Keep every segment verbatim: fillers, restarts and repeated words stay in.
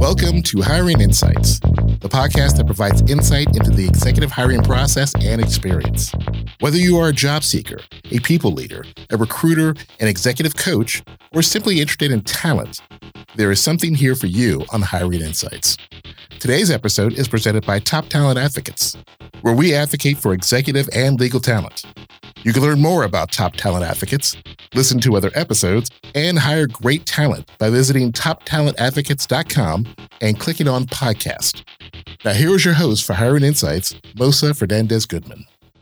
Welcome to Hiring Insights, the podcast that provides insight into the executive hiring process and experience. Whether you are a job seeker, a people leader, a recruiter, an executive coach, or simply interested in talent, there is something here for you on Hiring Insights. Today's episode is presented by Top Talent Advocates, where we advocate for executive and legal talent. You can learn more about Top Talent Advocates, listen to other episodes, and hire great talent by visiting top talent advocates dot com and clicking on podcast. Now here is your host for Hiring Insights, Mosa Fernandez-Goodman.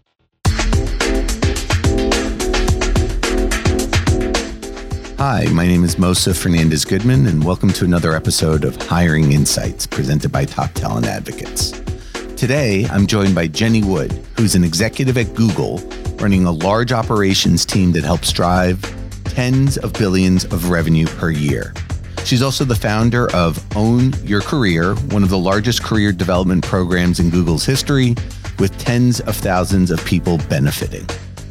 Hi, my name is Mosa Fernandez-Goodman, and welcome to another episode of Hiring Insights presented by Top Talent Advocates. Today, I'm joined by Jenny Wood, who's an executive at Google, running a large operations team that helps drive tens of billions of revenue per year. She's also the founder of Own Your Career, one of the largest career development programs in Google's history, with tens of thousands of people benefiting.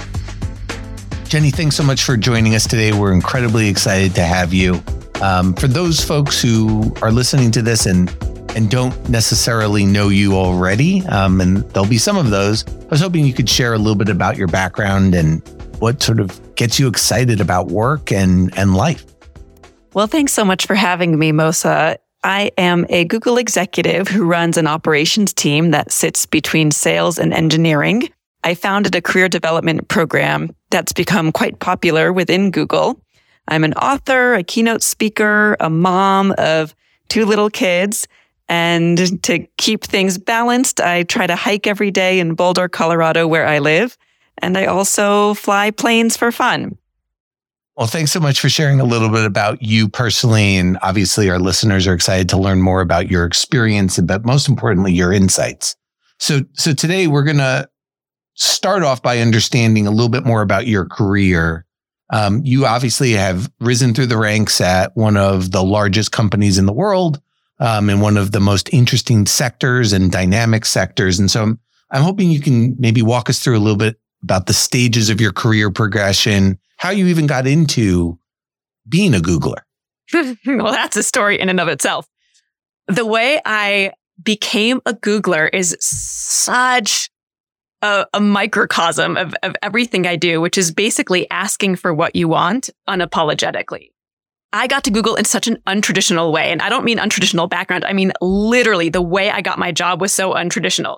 Jenny, thanks so much for joining us today. We're incredibly excited to have you. Um, for those folks who are listening to this and and don't necessarily know you already, um, and there'll be some of those, I was hoping you could share a little bit about your background and what sort of gets you excited about work and, and life. Well, thanks so much for having me, Mosa. I am a Google executive who runs an operations team that sits between sales and engineering. I founded a career development program that's become quite popular within Google. I'm an author, a keynote speaker, a mom of two little kids. And to keep things balanced, I try to hike every day in Boulder, Colorado, where I live. And I also fly planes for fun. Well, thanks so much for sharing a little bit about you personally. And obviously, our listeners are excited to learn more about your experience, but most importantly, your insights. So, so today we're going to start off by understanding a little bit more about your career. Um, you obviously have risen through the ranks at one of the largest companies in the world, um, in one of the most interesting sectors and dynamic sectors. And so I'm, I'm hoping you can maybe walk us through a little bit about the stages of your career progression, how you even got into being a Googler. Well, that's a story in and of itself. The way I became a Googler is such a, a microcosm of, of everything I do, which is basically asking for what you want unapologetically. I got to Google in such an untraditional way. And I don't mean untraditional background. I mean, literally the way I got my job was so untraditional.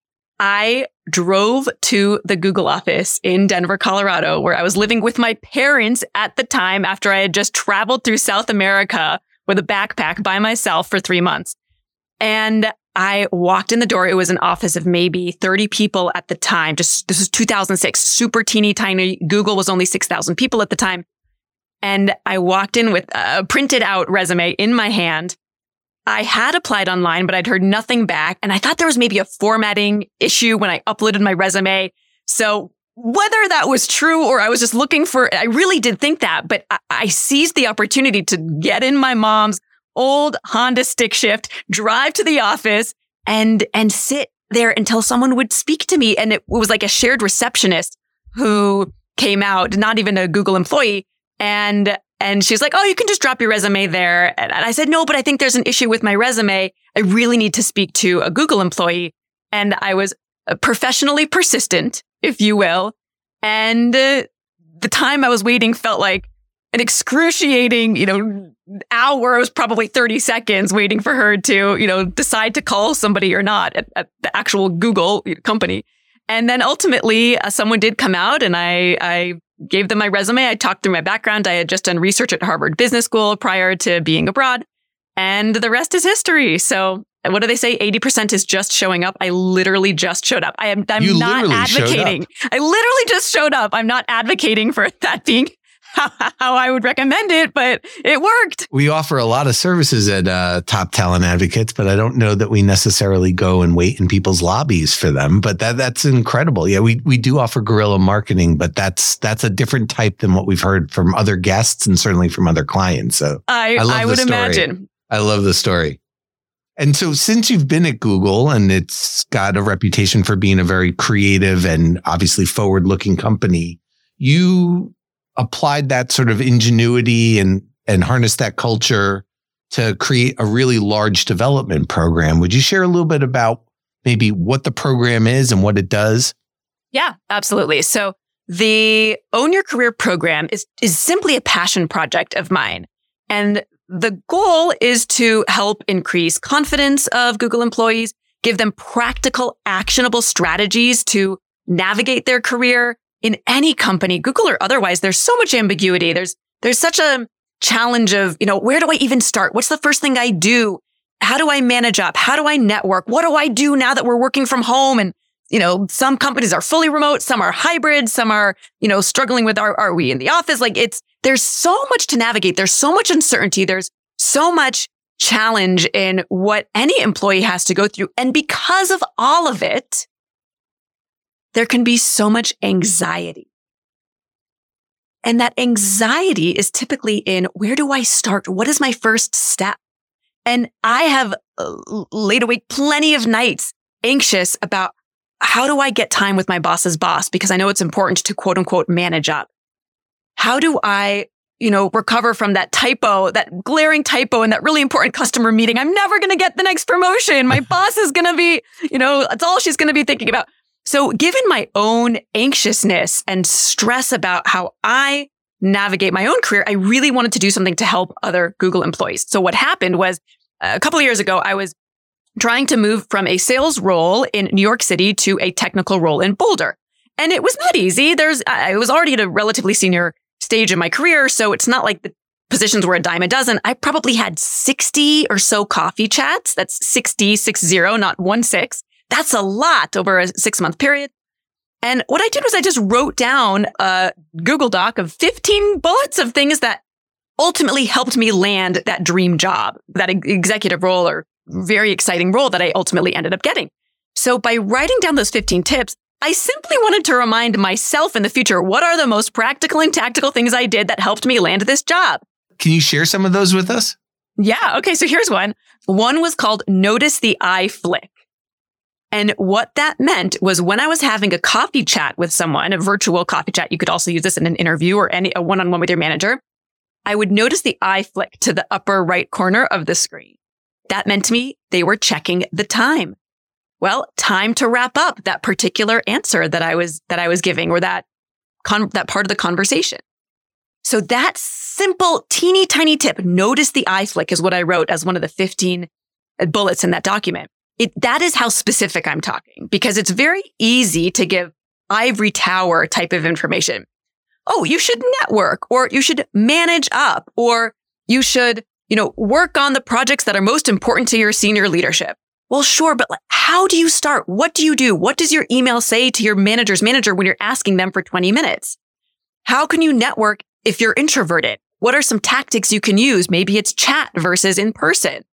I drove to the Google office in Denver, Colorado, where I was living with my parents at the time after I had just traveled through South America with a backpack by myself for three months. And I walked in the door. It was an office of maybe thirty people at the time. Just this was two thousand six, super teeny tiny. Google was only six thousand people at the time. And I walked in with a printed out resume in my hand. I had applied online, but I'd heard nothing back. And I thought there was maybe a formatting issue when I uploaded my resume. So whether that was true or I was just looking for, I really did think that, but I, I seized the opportunity to get in my mom's old Honda stick shift, drive to the office and, and sit there until someone would speak to me. And it was like a shared receptionist who came out, not even a Google employee. And And she's like, oh, you can just drop your resume there. And I said, no, but I think there's an issue with my resume. I really need to speak to a Google employee. And I was professionally persistent, if you will. And uh, the time I was waiting felt like an excruciating, you know, hour. It was probably thirty seconds waiting for her to, you know, decide to call somebody or not at, at the actual Google company. And then ultimately, uh, someone did come out and I, I gave them my resume. I talked through my background. I had just done research at Harvard Business School prior to being abroad. And the rest is history. So what do they say? eighty percent is just showing up. I literally just showed up. I am I'm you not advocating. I literally just showed up. I'm not advocating for that being how, how I would recommend it, but it worked. We offer a lot of services at uh, Top Talent Advocates, but I don't know that we necessarily go and wait in people's lobbies for them. But that that's incredible. Yeah, we we do offer guerrilla marketing, but that's that's a different type than what we've heard from other guests and certainly from other clients. So I, I, love I would the story. imagine. I love the story. And so since you've been at Google and it's got a reputation for being a very creative and obviously forward-looking company, you applied that sort of ingenuity and, and harnessed that culture to create a really large development program. Would you share a little bit about maybe what the program is and what it does? Yeah, absolutely. So the Own Your Career program is, is simply a passion project of mine. And the goal is to help increase confidence of Google employees, give them practical, actionable strategies to navigate their career in any company, Google or otherwise. There's so much ambiguity. There's, there's such a challenge of, you know, where do I even start? What's the first thing I do? How do I manage up? How do I network? What do I do now that we're working from home? And, you know, some companies are fully remote, some are hybrid, some are, you know, struggling with, are, are we in the office? Like it's, there's so much to navigate. There's so much uncertainty. There's so much challenge in what any employee has to go through. And because of all of it, there can be so much anxiety. And that anxiety is typically in, where do I start? What is my first step? And I have laid awake plenty of nights anxious about how do I get time with my boss's boss? Because I know it's important to quote unquote manage up. How do I, you know, recover from that typo, that glaring typo in that really important customer meeting? I'm never going to get the next promotion. My boss is going to be, you know, that's all she's going to be thinking about. So given my own anxiousness and stress about how I navigate my own career, I really wanted to do something to help other Google employees. So what happened was a couple of years ago, I was trying to move from a sales role in New York City to a technical role in Boulder. And it was not easy. There's, I was already at a relatively senior stage in my career. So it's not like the positions were a dime a dozen. I probably had sixty or so coffee chats. That's sixty, six zero, not one six. That's a lot over a six month period. And what I did was I just wrote down a Google Doc of fifteen bullets of things that ultimately helped me land that dream job, that executive role or very exciting role that I ultimately ended up getting. So by writing down those fifteen tips, I simply wanted to remind myself in the future, what are the most practical and tactical things I did that helped me land this job? Can you share some of those with us? Yeah. Okay. So here's one. One was called Notice the Eye Flick. And what that meant was when I was having a coffee chat with someone, a virtual coffee chat, you could also use this in an interview or any a one-on-one with your manager, I would notice the eye flick to the upper right corner of the screen. That meant to me they were checking the time. Well, time to wrap up that particular answer that I was that I was giving or that con- that part of the conversation. So that simple, teeny tiny tip, notice the eye flick, is what I wrote as one of the fifteen bullets in that document. It, that is how specific I'm talking, because it's very easy to give ivory tower type of information. Oh, you should network, or you should manage up, or you should, you know, work on the projects that are most important to your senior leadership. Well, sure, but how do you start? What do you do? What does your email say to your manager's manager when you're asking them for twenty minutes? How can you network if you're introverted? What are some tactics you can use? Maybe it's chat versus in person.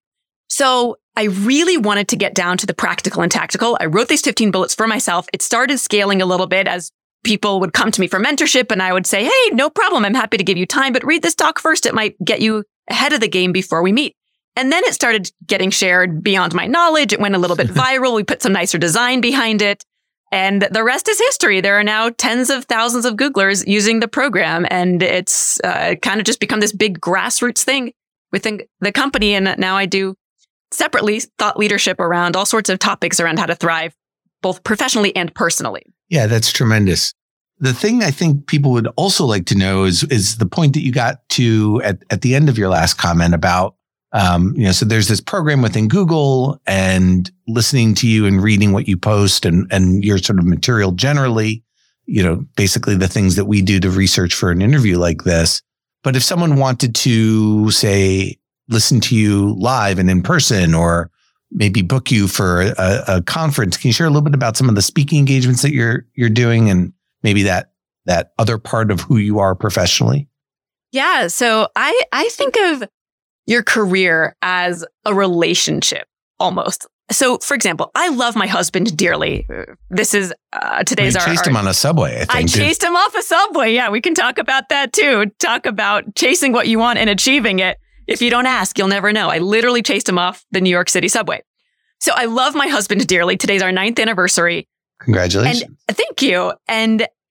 So I really wanted to get down to the practical and tactical. I wrote these fifteen bullets for myself. It started scaling a little bit as people would come to me for mentorship, and I would say, hey, no problem. I'm happy to give you time, but read this doc first. It might get you ahead of the game before we meet. And then it started getting shared beyond my knowledge. It went a little bit viral. We put some nicer design behind it. And the rest is history. There are now tens of thousands of Googlers using the program. And it's uh, kind of just become this big grassroots thing within the company. And now I do separately thought leadership around all sorts of topics around how to thrive, both professionally and personally. Yeah, that's tremendous. The thing I think people would also like to know is, is the point that you got to at, at the end of your last comment about, um, you know, so there's this program within Google and listening to you and reading what you post and, and your sort of material generally, you know, basically the things that we do to research for an interview like this. But if someone wanted to, say, listen to you live and in person, or maybe book you for a, a conference, can you share a little bit about some of the speaking engagements that you're you're doing and maybe that that other part of who you are professionally? Yeah. So I, I think of your career as a relationship almost. So for example, I love my husband dearly. This is uh, today's well, you our... chased our, him on a subway, I think. I chased him off a subway. Yeah, we can talk about that too. Talk about chasing what you want and achieving it. If you don't ask, you'll never know. I literally chased him off the New York City subway. So I love my husband dearly. Today's our ninth anniversary. Congratulations. And thank you. And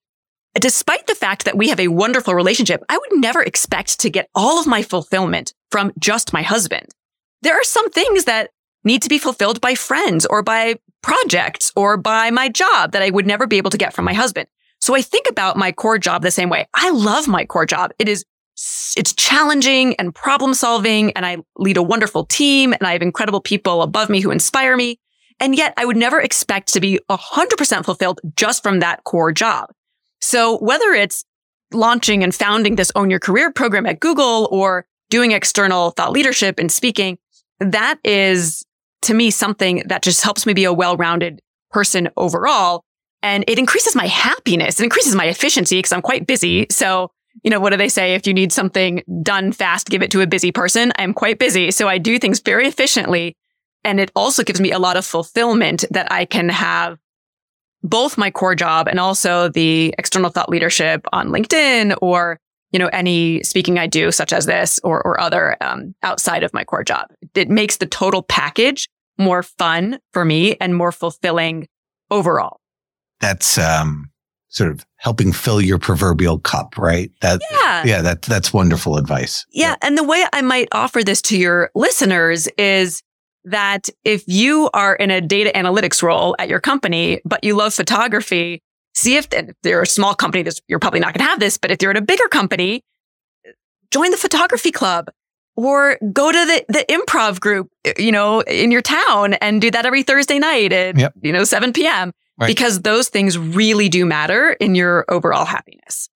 despite the fact that we have a wonderful relationship, I would never expect to get all of my fulfillment from just my husband. There are some things that need to be fulfilled by friends or by projects or by my job that I would never be able to get from my husband. So I think about my core job the same way. I love my core job. It is, it's challenging and problem solving, and I lead a wonderful team, and I have incredible people above me who inspire me. And yet I would never expect to be one hundred percent fulfilled just from that core job. So whether it's launching and founding this Own Your Career program at Google or doing external thought leadership and speaking, that is, to me, something that just helps me be a well-rounded person overall. And it increases my happiness. It increases my efficiency because I'm quite busy. So, you know, what do they say? If you need something done fast, give it to a busy person. I'm quite busy. So I do things very efficiently. And it also gives me a lot of fulfillment that I can have both my core job and also the external thought leadership on LinkedIn or, you know, any speaking I do, such as this or, or other um, outside of my core job. It makes the total package more fun for me and more fulfilling overall. That's um, sort of helping fill your proverbial cup, right? That, yeah. Yeah, that, that's wonderful advice. Yeah, yeah. And the way I might offer this to your listeners is that if you are in a data analytics role at your company, but you love photography, see if, if you're a small company, this, you're probably not going to have this, but if you're at a bigger company, join the photography club or go to the, the improv group, you know, in your town and do that every Thursday night at, yep. you know, seven p.m. Right. Because those things really do matter in your overall happiness.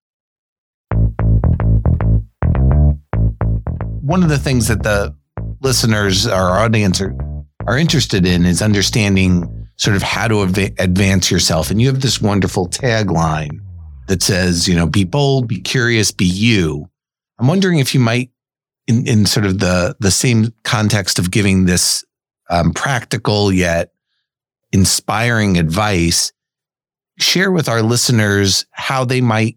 One of the things that the listeners, our audience are, are interested in is understanding sort of how to av- advance yourself. And you have this wonderful tagline that says, you know, be bold, be curious, be you. I'm wondering if you might, in, in sort of the, the same context of giving this um, practical yet inspiring advice, share with our listeners how they might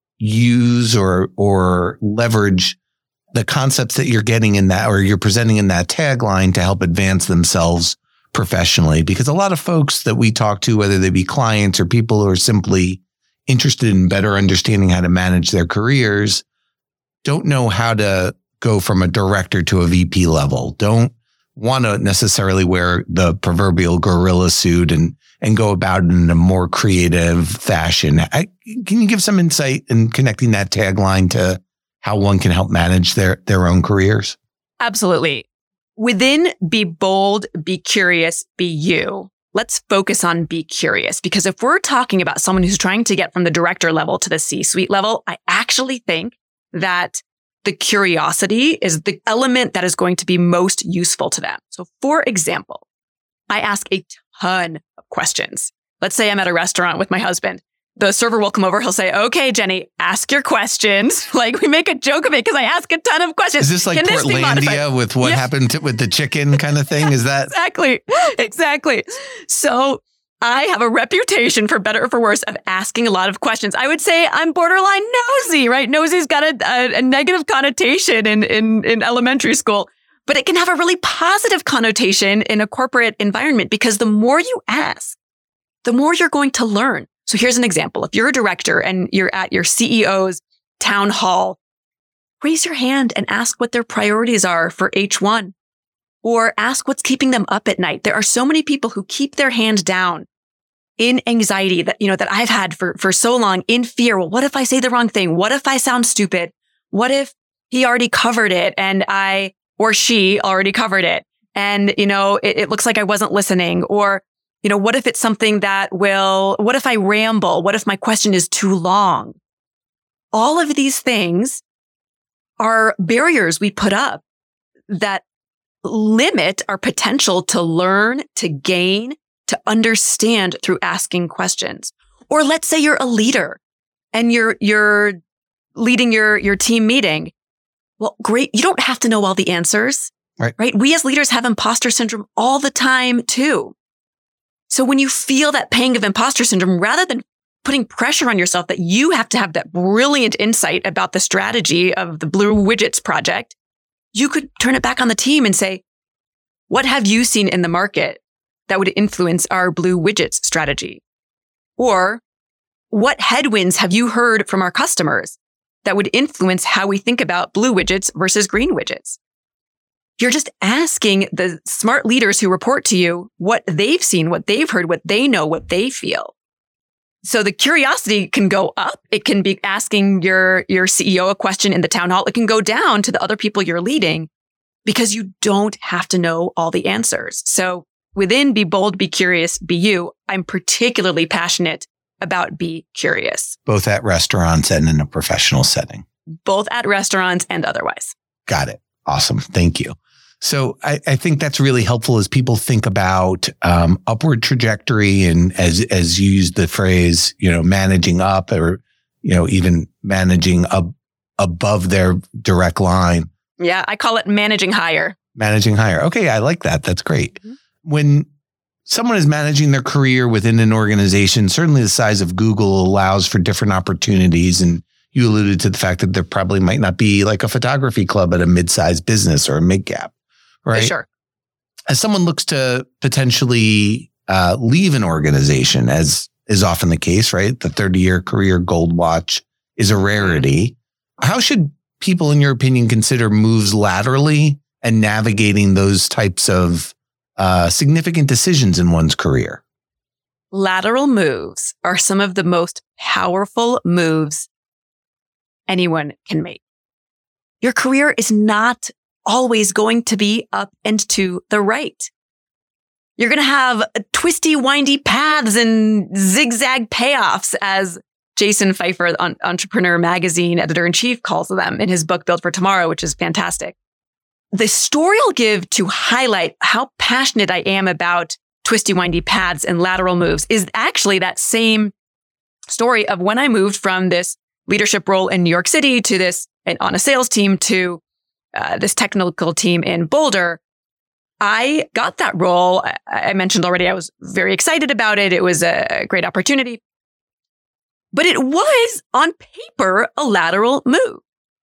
use or, or leverage the concepts that you're getting in that, or you're presenting in that tagline to help advance themselves professionally. Because a lot of folks that we talk to, whether they be clients or people who are simply interested in better understanding how to manage their careers, don't know how to go from a director to a V P level, don't want to necessarily wear the proverbial gorilla suit and, and go about it in a more creative fashion. I, can you give some insight in connecting that tagline to how one can help manage their, their own careers? Absolutely. Within be bold, be curious, be you. Let's focus on be curious, because if we're talking about someone who's trying to get from the director level to the C-suite level, I actually think that the curiosity is the element that is going to be most useful to them. So for example, I ask a ton of questions. Let's say I'm at a restaurant with my husband. The server will come over. He'll say, okay, Jenny, ask your questions. Like we make a joke of it because I ask a ton of questions. Is this like Can Portlandia with what yeah. happened to, with the chicken kind of thing? Is that? Exactly. Exactly. So I have a reputation, for better or for worse, of asking a lot of questions. I would say I'm borderline nosy, right? Nosy's got a, a, a negative connotation in, in, in elementary school, but it can have a really positive connotation in a corporate environment because the more you ask, the more you're going to learn. So here's an example. If you're a director and you're at your C E O's town hall, raise your hand and ask what their priorities are for H one, or ask what's keeping them up at night. There are so many people who keep their hand down in anxiety that, you know, that I've had for, for so long, in fear. Well, what if I say the wrong thing? What if I sound stupid? What if he already covered it and I, or she already covered it? And, you know, it, it looks like I wasn't listening. Or, you know, what if it's something that will, what if I ramble? What if my question is too long? All of these things are barriers we put up that limit our potential to learn, to gain, to understand through asking questions. Or let's say you're a leader and you're, you're leading your, your team meeting. Well, great. You don't have to know all the answers, right? right? We as leaders have imposter syndrome all the time too. So when you feel that pang of imposter syndrome, rather than putting pressure on yourself that you have to have that brilliant insight about the strategy of the Blue Widgets project, you could turn it back on the team and say, what have you seen in the market that would influence our Blue Widgets strategy? Or what headwinds have you heard from our customers that would influence how we think about blue widgets versus green widgets? You're just asking the smart leaders who report to you what they've seen, what they've heard, what they know, what they feel. So the curiosity can go up. It can be asking your, your C E O a question in the town hall. It can go down to the other people you're leading because you don't have to know all the answers. So within Be Bold, Be Curious, Be You, I'm particularly passionate about Be Curious. Both at restaurants and in a professional setting. Both at restaurants and otherwise. Got it. Awesome. Thank you. So I, I think that's really helpful as people think about um, upward trajectory and as as you use the phrase, you know, managing up or, you know, even managing ab- above their direct line. Yeah, I call it managing higher. Managing higher. Okay, I like that. That's great. Mm-hmm. When someone is managing their career within an organization, certainly the size of Google allows for different opportunities. And you alluded to the fact that there probably might not be like a photography club at a mid-sized business or a mid-cap. Right. Sure. As someone looks to potentially uh, leave an organization, as is often the case, right? The thirty-year career gold watch is a rarity. How should people, in your opinion, consider moves laterally and navigating those types of uh, significant decisions in one's career? Lateral moves are some of the most powerful moves anyone can make. Your career is not always going to be up and to the right. You're going to have twisty, windy paths and zigzag payoffs, as Jason Pfeiffer, on Entrepreneur Magazine editor-in-chief, calls them in his book, Built for Tomorrow, which is fantastic. The story I'll give to highlight how passionate I am about twisty, windy paths and lateral moves is actually that same story of when I moved from this leadership role in New York City to this, and on a sales team, to Uh, this technical team in Boulder. I got that role. I, I mentioned already, I was very excited about it. It was a great opportunity. But it was, on paper, a lateral move.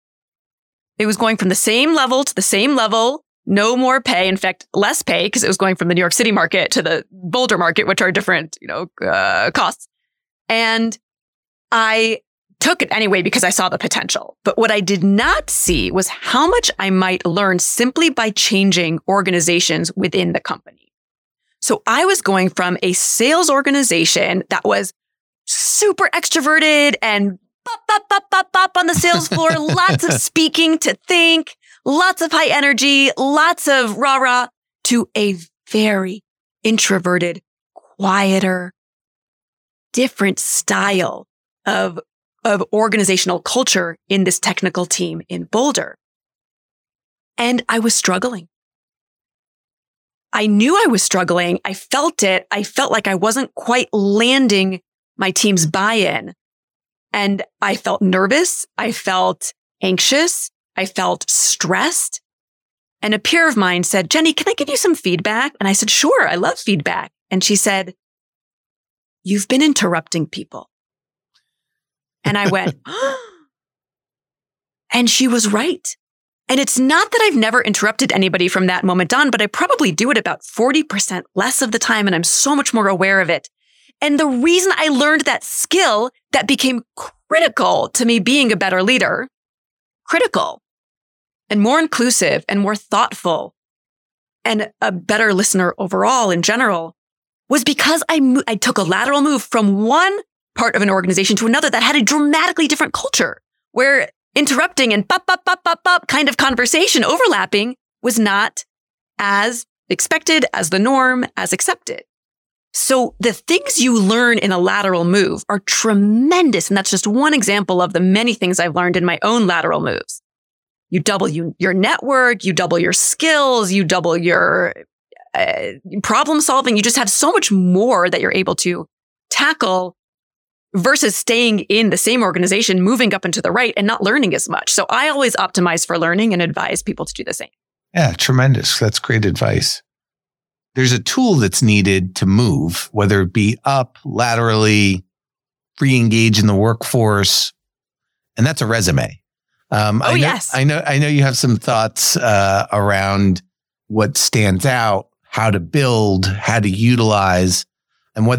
It was going from the same level to the same level, no more pay. In fact, less pay, because it was going from the New York City market to the Boulder market, which are different, you know, uh, costs. And I took it anyway because I saw the potential. But what I did not see was how much I might learn simply by changing organizations within the company. So I was going from a sales organization that was super extroverted and bop, bop, bop, bop, bop on the sales floor, lots of speaking to think, lots of high energy, lots of rah-rah, to a very introverted, quieter, different style of of organizational culture in this technical team in Boulder. And I was struggling. I knew I was struggling. I felt it. I felt like I wasn't quite landing my team's buy-in. And I felt nervous. I felt anxious. I felt stressed. And a peer of mine said, "Jenny, can I give you some feedback?" And I said, "Sure, I love feedback." And she said, "You've been interrupting people." And I went, and she was right. And it's not that I've never interrupted anybody from that moment on, but I probably do it about forty percent less of the time. And I'm so much more aware of it. And the reason I learned that skill that became critical to me being a better leader, critical and more inclusive and more thoughtful and a better listener overall in general, was because I, mo- I took a lateral move from one part of an organization to another that had a dramatically different culture, where interrupting and pop, pop, pop, pop, pop kind of conversation overlapping was not as expected, as the norm, as accepted. So the things you learn in a lateral move are tremendous. And that's just one example of the many things I've learned in my own lateral moves. You double you, your network, you double your skills, you double your uh, problem solving. You just have so much more that you're able to tackle versus staying in the same organization, moving up and to the right and not learning as much. So I always optimize for learning and advise people to do the same. Yeah, tremendous. That's great advice. There's a tool that's needed to move, whether it be up, laterally, re-engage in the workforce, and that's a resume. Um, oh, I know, yes. I know, I know you have some thoughts uh, around what stands out, how to build, how to utilize, and whether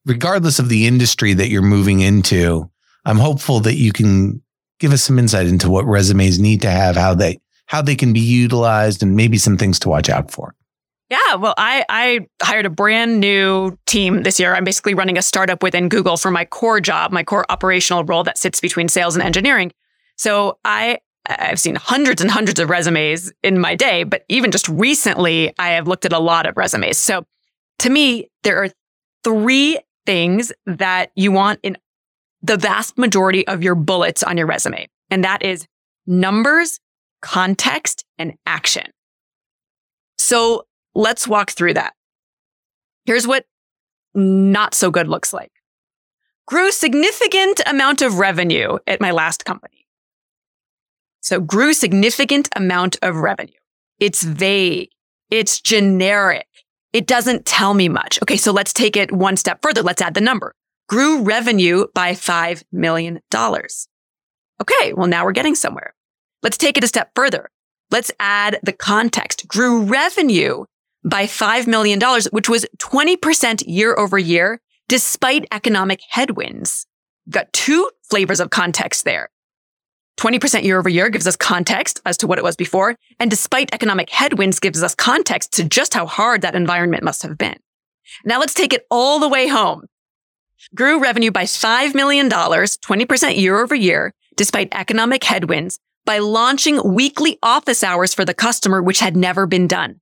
regardless of the industry that you're moving into, I'm hopeful that you can give us some insight into what resumes need to have, how they how they can be utilized, and maybe some things to watch out for. Yeah, well, I, I hired a brand new team this year. I'm basically running a startup within Google for my core job, my core operational role that sits between sales and engineering. So I, I've seen hundreds and hundreds of resumes in my day, but even just recently, I have looked at a lot of resumes. So to me, there are three things that you want in the vast majority of your bullets on your resume. And that is numbers, context, and action. So let's walk through that. Here's what not so good looks like. Grew significant amount of revenue at my last company. So grew significant amount of revenue. It's vague. It's generic. It doesn't tell me much. Okay, so let's take it one step further. Let's add the number. Grew revenue by five million dollars. Okay, well, now we're getting somewhere. Let's take it a step further. Let's add the context. Grew revenue by five million dollars, which was twenty percent year over year, despite economic headwinds. We've got two flavors of context there. twenty percent year over year gives us context as to what it was before, and despite economic headwinds gives us context to just how hard that environment must have been. Now let's take it all the way home. Grew revenue by five million dollars, twenty percent year over year, despite economic headwinds, by launching weekly office hours for the customer, which had never been done.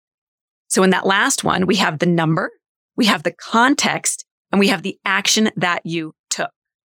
So in that last one, we have the number, we have the context, and we have the action that you took.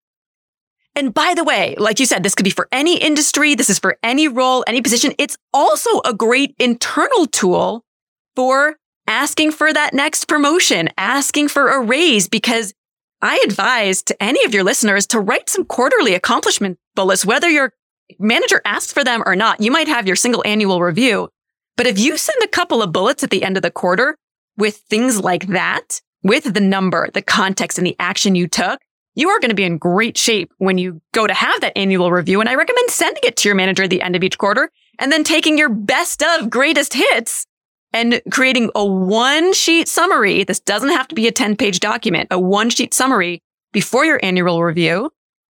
And by the way, like you said, this could be for any industry. This is for any role, any position. It's also a great internal tool for asking for that next promotion, asking for a raise, because I advise to any of your listeners to write some quarterly accomplishment bullets, whether your manager asks for them or not. You might have your single annual review, but if you send a couple of bullets at the end of the quarter with things like that, with the number, the context, and the action you took, you are going to be in great shape when you go to have that annual review. And I recommend sending it to your manager at the end of each quarter and then taking your best of greatest hits and creating a one sheet summary. This doesn't have to be a ten page document, a one sheet summary before your annual review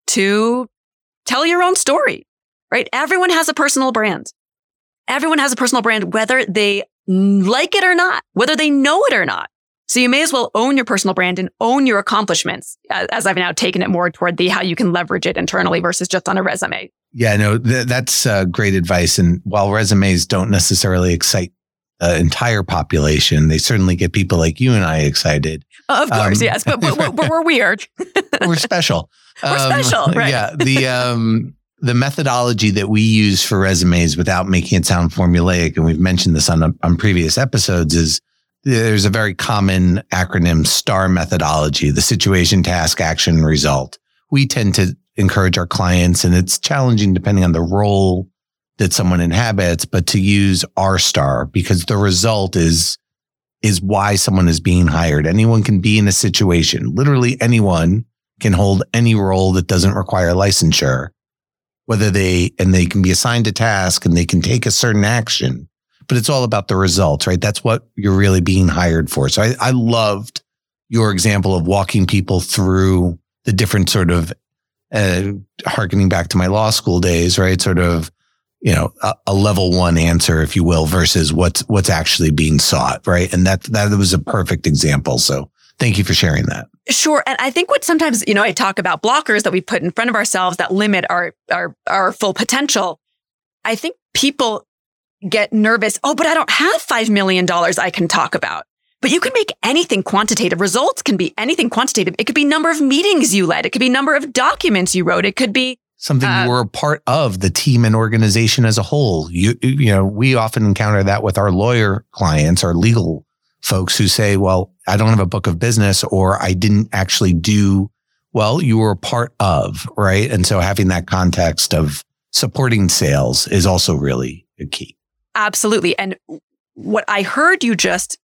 to tell your own story, right? Everyone has a personal brand. Everyone has a personal brand, whether they like it or not, whether they know it or not. So you may as well own your personal brand and own your accomplishments, as I've now taken it more toward the how you can leverage it internally versus just on a resume. Yeah, no, th- that's uh, great advice. And while resumes don't necessarily excite the entire population, they certainly get people like you and I excited. Of course, um, yes, but, but, but, but we're weird. We're special. We're um, special, right? Yeah, the um, the methodology that we use for resumes, without making it sound formulaic, and we've mentioned this on on previous episodes, is there's a very common acronym, STAR methodology: the situation, task, action, result. We tend to encourage our clients, and it's challenging depending on the role that someone inhabits, but to use R STAR, because the result is is why someone is being hired. Anyone can be in a situation. Literally anyone can hold any role that doesn't require licensure, whether they, and they can be assigned a task and they can take a certain action, but it's all about the results, right? That's what you're really being hired for. So I, I loved your example of walking people through the different sort of, uh, hearkening back to my law school days, right? Sort of, you know, a, a level one answer, if you will, versus what's, what's actually being sought, right? And that, that was a perfect example. So thank you for sharing that. Sure. And I think what sometimes, you know, I talk about blockers that we put in front of ourselves that limit our, our, our full potential. I think people get nervous. Oh, but I don't have five million dollars I can talk about. But you can make anything quantitative. Results can be anything quantitative. It could be number of meetings you led. It could be number of documents you wrote. It could be something uh, you were a part of, the team and organization as a whole. You, you know, we often encounter that with our lawyer clients, our legal folks who say, well, I don't have a book of business, or I didn't actually do, well, you were a part of, right? And so having that context of supporting sales is also really a key. Absolutely. And what I heard you just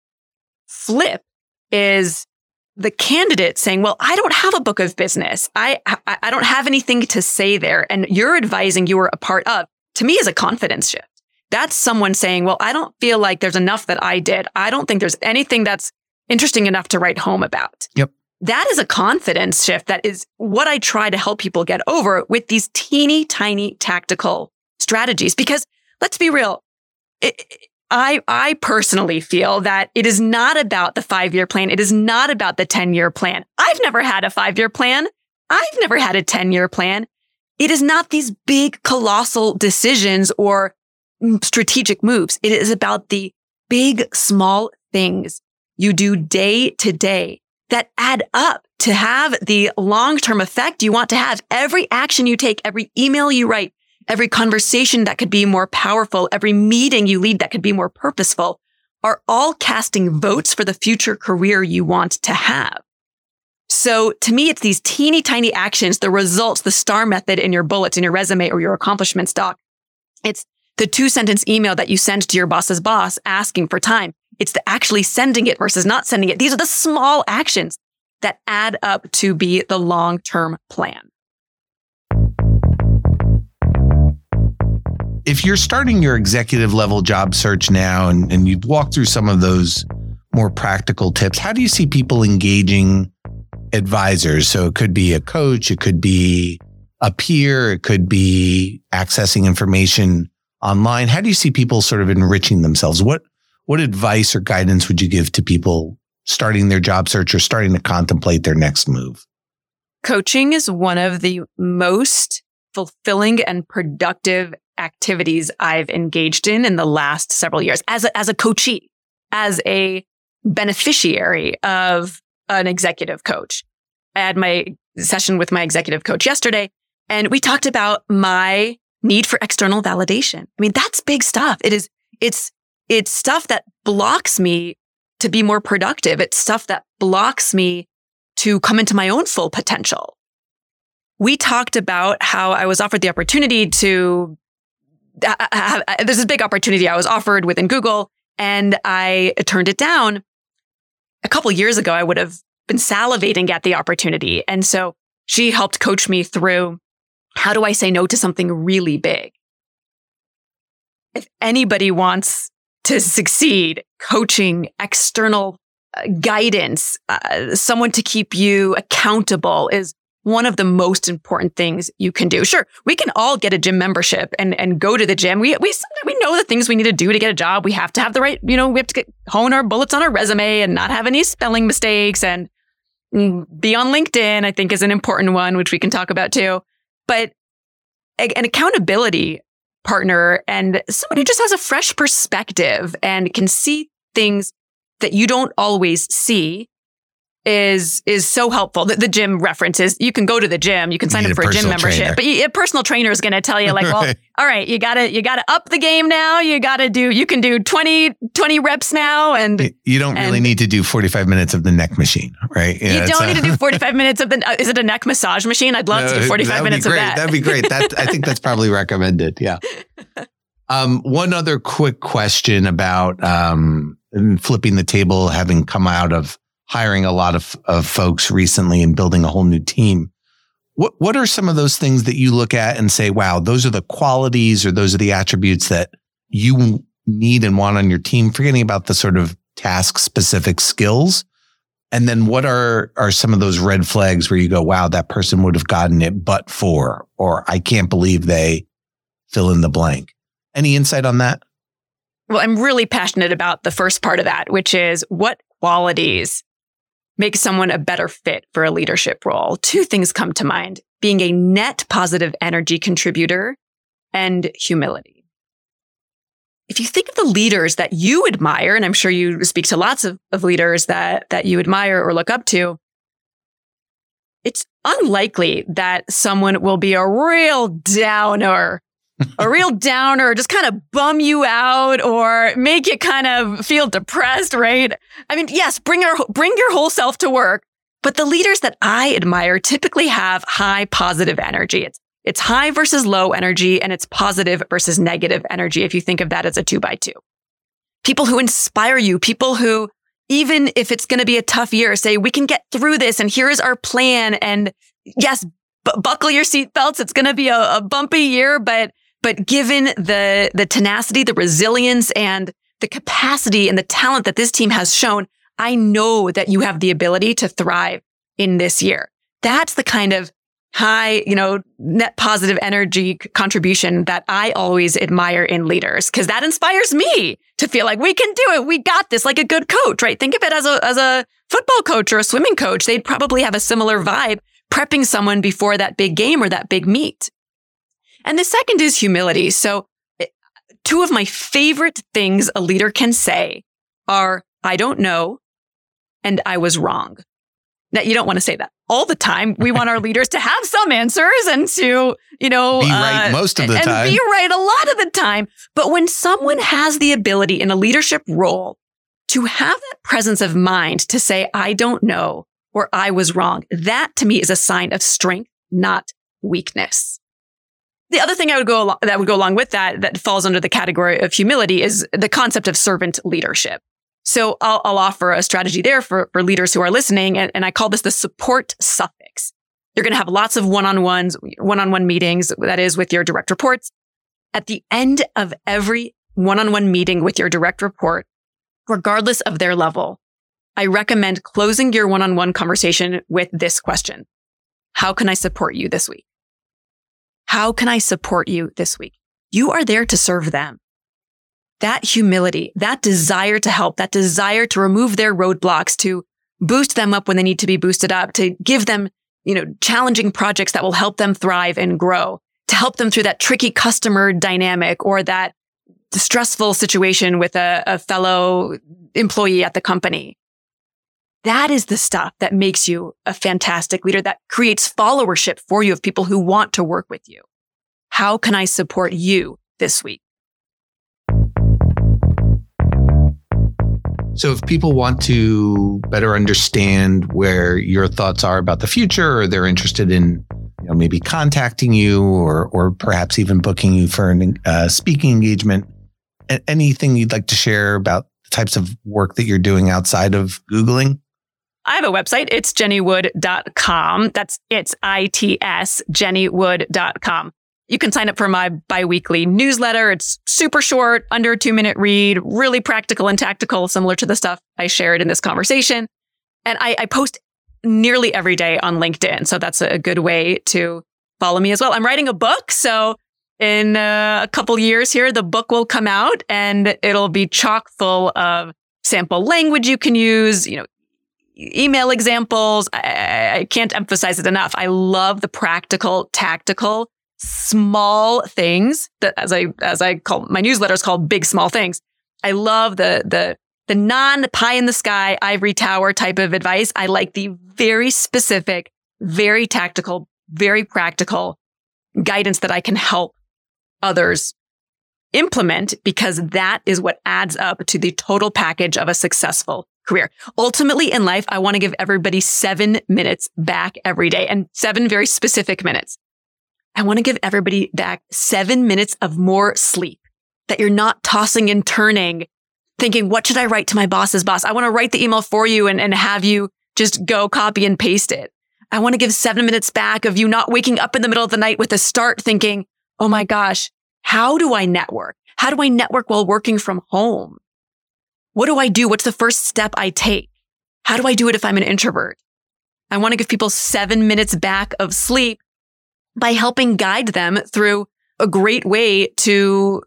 flip is the candidate saying, well, I don't have a book of business. I, I I don't have anything to say there. And you're advising you were a part of, to me, is a confidence shift. That's someone saying, well, I don't feel like there's enough that I did. I don't think there's anything that's interesting enough to write home about. Yep. that is a confidence shift. That is what I try to help people get over with these teeny tiny tactical strategies. Because let's be real, it, I, I personally feel that it is not about the five-year plan. It is not about the ten-year plan. I've never had a five-year plan. I've never had a ten-year plan. It is not these big, colossal decisions or strategic moves. It is about the big, small things you do day to day that add up to have the long-term effect you want to have. Every action you take, every email you write, every conversation that could be more powerful, every meeting you lead that could be more purposeful, are all casting votes for the future career you want to have. So to me, it's these teeny tiny actions, the results, the STAR method in your bullets, in your resume or your accomplishments doc. It's the two sentence email that you send to your boss's boss asking for time. It's the actually sending it versus not sending it. These are the small actions that add up to be the long-term plan. If you're starting your executive level job search now and, and you've walked through some of those more practical tips, how do you see people engaging advisors? So it could be a coach, it could be a peer, it could be accessing information online. How do you see people sort of enriching themselves? What what advice or guidance would you give to people starting their job search or starting to contemplate their next move? Coaching is one of the most fulfilling and productive activities I've engaged in in the last several years as a, as a coachee, as a beneficiary of an executive coach. I had my session with my executive coach yesterday, and we talked about my need for external validation. I mean, that's big stuff. It is, it's, it's stuff that blocks me to be more productive. It's stuff that blocks me to come into my own full potential. We talked about how I was offered the opportunity to, uh, have, uh, there's this big opportunity I was offered within Google, and I turned it down. A couple years ago, I would have been salivating at the opportunity. And so she helped coach me through, how do I say no to something really big? If anybody wants to succeed, coaching, external uh, guidance, uh, someone to keep you accountable is one of the most important things you can do. Sure, we can all get a gym membership and, and go to the gym. We we we know the things we need to do to get a job. We have to have the right, you know, we have to get, hone our bullets on our resume and not have any spelling mistakes, and be on LinkedIn, I think, is an important one, which we can talk about too. But a, an accountability partner and someone who just has a fresh perspective and can see things that you don't always see is is so helpful. The, the gym references, you can go to the gym, you can sign up for a gym membership, trainer. But you, a personal trainer is going to tell you like, well, all right, you got to you got to up the game now. You got to do, you can do twenty, twenty reps now. And you don't really and, need to do forty-five minutes of the neck machine, right? Yeah, you don't need a, to do forty-five minutes of the, uh, is it a neck massage machine? I'd love no, to do forty-five minutes of that. That'd be great. That, I think that's probably recommended. Yeah. Um, one other quick question about um, flipping the table, having come out of hiring a lot of, of folks recently and building a whole new team. What what are some of those things that you look at and say, wow, those are the qualities or those are the attributes that you need and want on your team, forgetting about the sort of task-specific skills? And then what are, are some of those red flags where you go, wow, that person would have gotten it but for, or I can't believe they fill in the blank. Any insight on that? Well, I'm really passionate about the first part of that, which is what qualities make someone a better fit for a leadership role. Two things come to mind: being a net positive energy contributor and humility. If you think of the leaders that you admire, and I'm sure you speak to lots of, of leaders that, that you admire or look up to, it's unlikely that someone will be a real downer, a real downer, just kind of bum you out or make you kind of feel depressed, right? I mean, yes, bring your, bring your whole self to work, but the leaders that I admire typically have high positive energy. It's, it's high versus low energy, and it's positive versus negative energy, if you think of that as a two by two. People who inspire you, people who, even if it's going to be a tough year, say, we can get through this, and here is our plan. And yes, b- buckle your seatbelts. It's going to be a, a bumpy year, but But given the the tenacity, the resilience, and the capacity and the talent that this team has shown, I know that you have the ability to thrive in this year. That's the kind of high, you know, net positive energy contribution that I always admire in leaders, because that inspires me to feel like we can do it. We got this, like a good coach, right? Think of it as a, as a football coach or a swimming coach. They'd probably have a similar vibe prepping someone before that big game or that big meet. And the second is humility. So two of my favorite things a leader can say are, I don't know, and I was wrong. Now, you don't want to say that all the time. We want our leaders to have some answers and to, you know, be right uh, most of the and, time. And be right a lot of the time. But when someone has the ability in a leadership role to have that presence of mind to say, I don't know, or I was wrong, that to me is a sign of strength, not weakness. The other thing I would go along, that would go along with that, that falls under the category of humility, is the concept of servant leadership. So I'll, I'll offer a strategy there for, for leaders who are listening, and, and I call this the support suffix. You're going to have lots of one-on-ones, one-on-one meetings, that is with your direct reports. At the end of every one-on-one meeting with your direct report, regardless of their level, I recommend closing your one-on-one conversation with this question. How can I support you this week? How can I support you this week? You are there to serve them. That humility, that desire to help, that desire to remove their roadblocks, to boost them up when they need to be boosted up, to give them, you know, challenging projects that will help them thrive and grow, to help them through that tricky customer dynamic or that stressful situation with a, a fellow employee at the company. That is the stuff that makes you a fantastic leader, that creates followership for you of people who want to work with you. How can I support you this week? So if people want to better understand where your thoughts are about the future, or they're interested in, you know, maybe contacting you or or perhaps even booking you for a uh, speaking engagement, anything you'd like to share about the types of work that you're doing outside of Googling? I have a website. It's jenny wood dot com. That's it's I T S, jenny wood dot com. You can sign up for my biweekly newsletter. It's super short, under a two minute read, really practical and tactical, similar to the stuff I shared in this conversation. And I, I post nearly every day on LinkedIn. So that's a good way to follow me as well. I'm writing a book. So in uh, a couple years here, the book will come out and it'll be chock full of sample language you can use, you know, email examples. I, I can't emphasize it enough. I love the practical, tactical, small things that, as I as I call my newsletter, is called Big Small Things. I love the the the non pie in the sky ivory tower type of advice. I like the very specific, very tactical, very practical guidance that I can help others implement, because that is what adds up to the total package of a successful career. Ultimately in life, I want to give everybody seven minutes back every day, and seven very specific minutes. I want to give everybody back seven minutes of more sleep, that you're not tossing and turning, thinking, what should I write to my boss's boss? I want to write the email for you and, and have you just go copy and paste it. I want to give seven minutes back of you not waking up in the middle of the night with a start thinking, oh my gosh, how do I network? How do I network while working from home? What do I do? What's the first step I take? How do I do it if I'm an introvert? I want to give people seven minutes back of sleep by helping guide them through a great way to,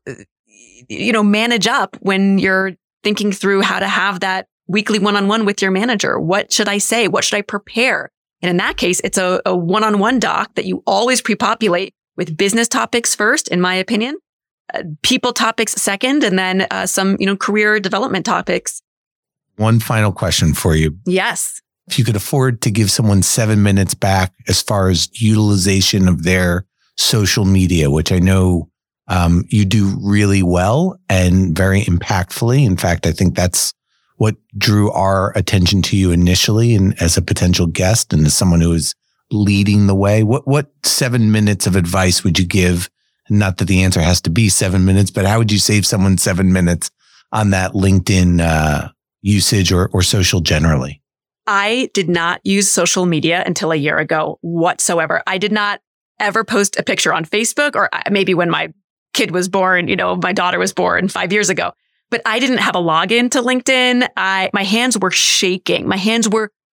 you know, manage up when you're thinking through how to have that weekly one-on-one with your manager. What should I say? What should I prepare? And in that case, it's a, a one-on-one doc that you always pre-populate with business topics first, in my opinion, uh, people topics second, and then uh, some, you know, career development topics. One final question for you. Yes. If you could afford to give someone seven minutes back as far as utilization of their social media, which I know um, you do really well and very impactfully. In fact, I think that's what drew our attention to you initially, and as a potential guest and as someone who is leading the way. What what seven minutes of advice would you give? Not that the answer has to be seven minutes, but how would you save someone seven minutes on that LinkedIn uh, usage or or social generally? I did not use social media until a year ago whatsoever. I did not ever post a picture on Facebook, or maybe when my kid was born, you know, my daughter was born five years ago. But I didn't have a login to LinkedIn. I, my hands were shaking. My hands were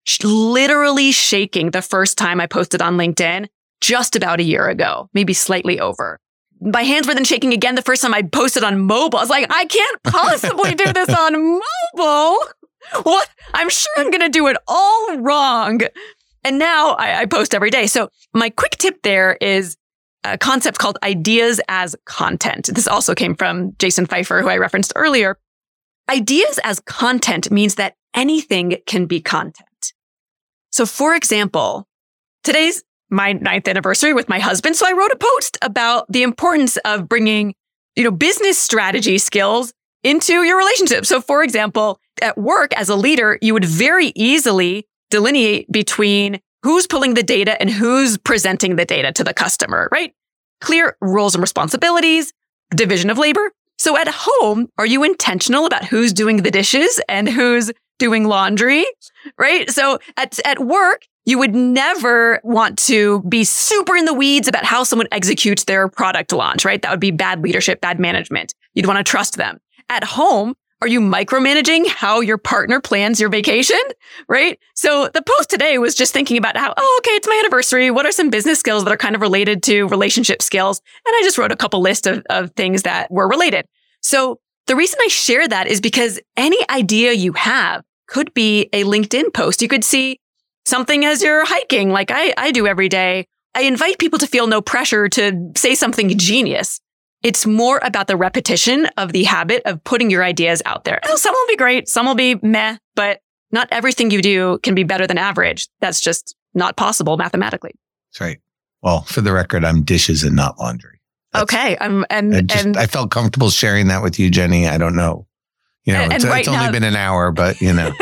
literally shaking the first time I posted on LinkedIn just about a year ago, maybe slightly over. My hands were then shaking again the first time I posted on mobile. I was like, I can't possibly do this on mobile. What? I'm sure I'm going to do it all wrong. And now I, I post every day. So my quick tip there is a concept called ideas as content. This also came from Jason Feifer, who I referenced earlier. Ideas as content means that anything can be content. So for example, today's my ninth anniversary with my husband. So I wrote a post about the importance of bringing, you know, business strategy skills into your relationship. So for example, at work as a leader, you would very easily delineate between who's pulling the data and who's presenting the data to the customer, right? Clear roles and responsibilities, division of labor. So at home, are you intentional about who's doing the dishes and who's doing laundry, right? So at, at work, you would never want to be super in the weeds about how someone executes their product launch, right? That would be bad leadership, bad management. You'd want to trust them. At home, are you micromanaging how your partner plans your vacation, right? So the post today was just thinking about how, oh, okay, it's my anniversary. What are some business skills that are kind of related to relationship skills? And I just wrote a couple lists of, of things that were related. So the reason I share that is because any idea you have could be a LinkedIn post. You could see something as you're hiking, like I, I do every day. I invite people to feel no pressure to say something genius. It's more about the repetition of the habit of putting your ideas out there. Oh, some will be great, some will be meh, but not everything you do can be better than average. That's just not possible mathematically. That's right. Well, for the record, I'm dishes and not laundry. That's, okay. Um, and, I just, and I felt comfortable sharing that with you, Jenny. I don't know. You know, and, it's, and right it's only now, been an hour, but you know.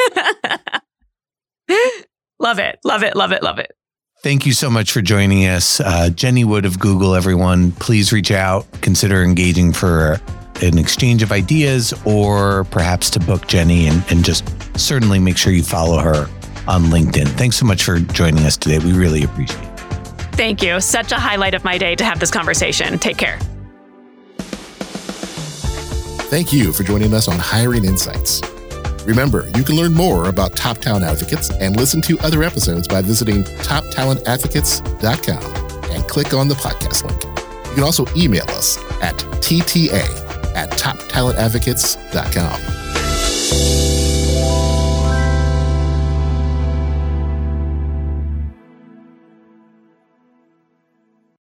Love it. Love it. Love it. Love it. Thank you so much for joining us. Uh, Jenny Wood of Google, everyone. Please reach out, consider engaging for an exchange of ideas or perhaps to book Jenny, and, and just certainly make sure you follow her on LinkedIn. Thanks so much for joining us today. We really appreciate it. Thank you. Such a highlight of my day to have this conversation. Take care. Thank you for joining us on Hiring Insights. Remember, you can learn more about Top Talent Advocates and listen to other episodes by visiting top talent advocates dot com and click on the podcast link. You can also email us at t t a at top talent advocates dot com.